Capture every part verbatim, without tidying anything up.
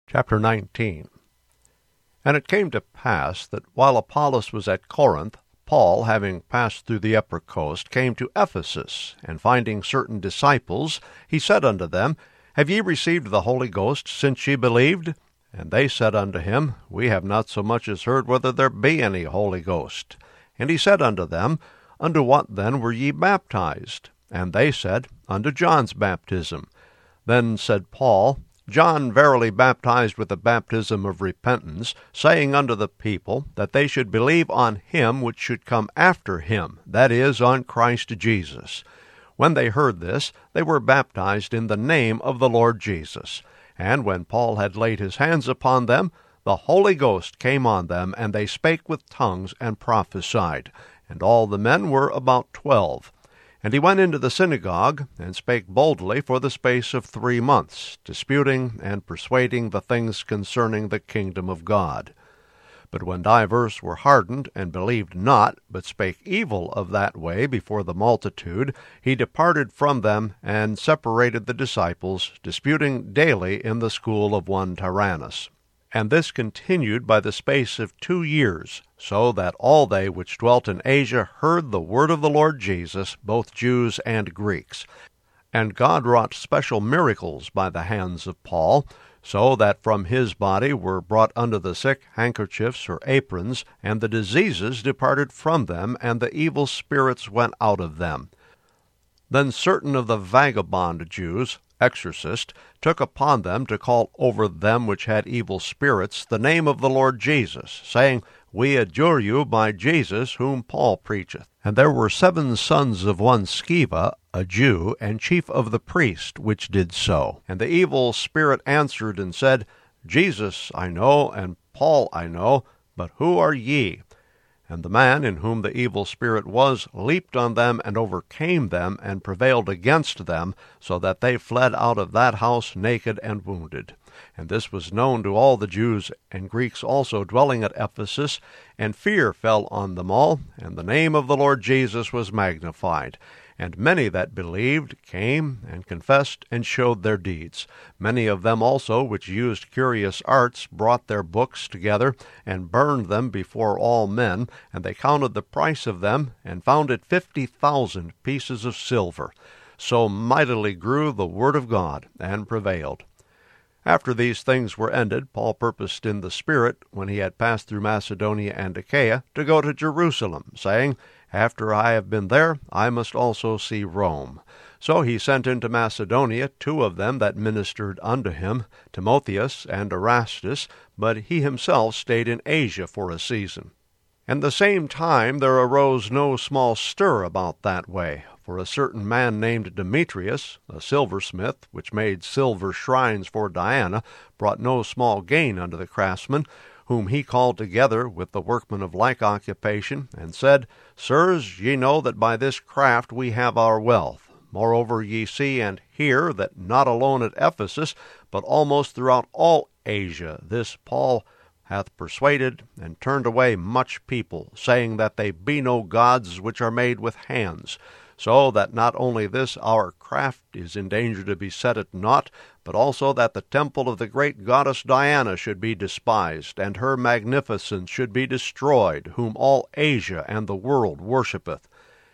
Chapter nineteen. And it came to pass that while Apollos was at Corinth, Paul, having passed through the upper coast, came to Ephesus, and finding certain disciples, he said unto them, Have ye received the Holy Ghost since ye believed? And they said unto him, We have not so much as heard whether there be any Holy Ghost. And he said unto them, Unto what then were ye baptized? And they said, Unto John's baptism. Then said Paul, John verily baptized with the baptism of repentance, saying unto the people that they should believe on him which should come after him, that is, on Christ Jesus. When they heard this, they were baptized in the name of the Lord Jesus. And when Paul had laid his hands upon them, the Holy Ghost came on them, and they spake with tongues and prophesied. And all the men were about twelve. And he went into the synagogue, and spake boldly for the space of three months, disputing and persuading the things concerning the kingdom of God. But when divers were hardened, and believed not, but spake evil of that way before the multitude, he departed from them, and separated the disciples, disputing daily in the school of one Tyrannus. And this continued by the space of two years, so that all they which dwelt in Asia heard the word of the Lord Jesus, both Jews and Greeks. And God wrought special miracles by the hands of Paul, so that from his body were brought unto the sick handkerchiefs or aprons, and the diseases departed from them, and the evil spirits went out of them. Then certain of the vagabond Jews, exorcists, took upon them to call over them which had evil spirits the name of the Lord Jesus, saying, We adjure you by Jesus whom Paul preacheth. And there were seven sons of one Sceva, a Jew, and chief of the priests, which did so. And the evil spirit answered and said, Jesus I know, and Paul I know, but who are ye? And the man in whom the evil spirit was leaped on them, and overcame them, and prevailed against them, so that they fled out of that house naked and wounded. And this was known to all the Jews and Greeks also dwelling at Ephesus, and fear fell on them all, and the name of the Lord Jesus was magnified. And many that believed came and confessed and showed their deeds. Many of them also which used curious arts brought their books together, and burned them before all men, and they counted the price of them, and found it fifty thousand pieces of silver. So mightily grew the word of God, and prevailed. After these things were ended, Paul purposed in the Spirit, when he had passed through Macedonia and Achaia, to go to Jerusalem, saying, After I have been there, I must also see Rome. So he sent into Macedonia two of them that ministered unto him, Timotheus and Erastus, but he himself stayed in Asia for a season. And the same time there arose no small stir about that way, for a certain man named Demetrius, a silversmith, which made silver shrines for Diana, brought no small gain unto the craftsmen, whom he called together with the workmen of like occupation, and said, Sirs, ye know that by this craft we have our wealth. Moreover ye see and hear that not alone at Ephesus, but almost throughout all Asia, this Paul hath persuaded and turned away much people, saying that they be no gods which are made with hands, so that not only this our craft is in danger to be set at naught, but also that the temple of the great goddess Diana should be despised, and her magnificence should be destroyed, whom all Asia and the world worshippeth.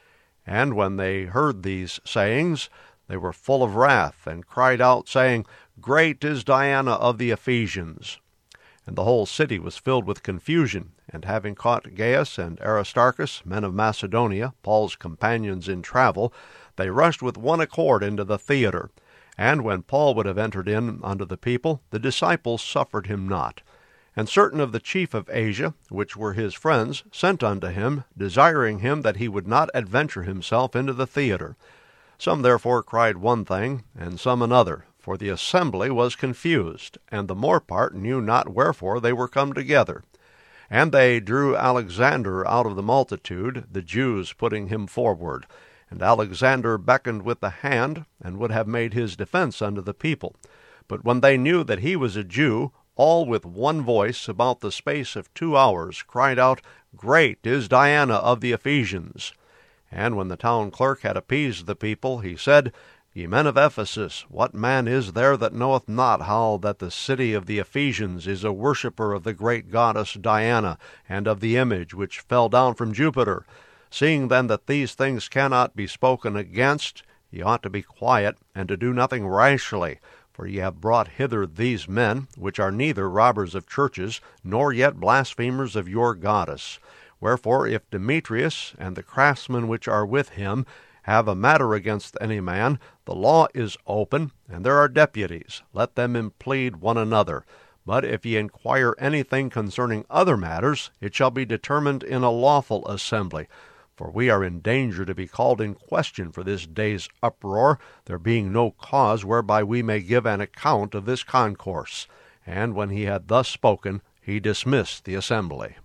And when they heard these sayings, they were full of wrath, and cried out, saying, Great is Diana of the Ephesians. And the whole city was filled with confusion, and having caught Gaius and Aristarchus, men of Macedonia, Paul's companions in travel, they rushed with one accord into the theater. And when Paul would have entered in unto the people, the disciples suffered him not. And certain of the chief of Asia, which were his friends, sent unto him, desiring him that he would not adventure himself into the theater. Some therefore cried one thing, and some another, for the assembly was confused, and the more part knew not wherefore they were come together. And they drew Alexander out of the multitude, the Jews putting him forward. And Alexander beckoned with the hand, and would have made his defense unto the people. But when they knew that he was a Jew, all with one voice, about the space of two hours, cried out, Great is Diana of the Ephesians. And when the town clerk had appeased the people, he said, Ye men of Ephesus, what man is there that knoweth not how that the city of the Ephesians is a worshipper of the great goddess Diana, and of the image which fell down from Jupiter? Seeing then that these things cannot be spoken against, ye ought to be quiet, and to do nothing rashly. For ye have brought hither these men, which are neither robbers of churches, nor yet blasphemers of your goddess. Wherefore, if Demetrius and the craftsmen which are with him have a matter against any man, the law is open, and there are deputies. Let them implead one another. But if ye inquire anything concerning other matters, it shall be determined in a lawful assembly. For we are in danger to be called in question for this day's uproar, there being no cause whereby we may give an account of this concourse. And when he had thus spoken, he dismissed the assembly.